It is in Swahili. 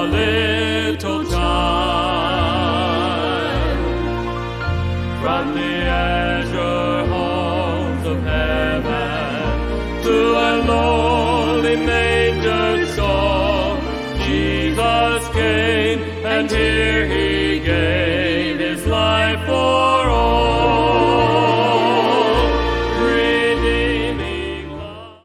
little time from the azure halls of heaven to a lonely manger stall. Jesus came, and here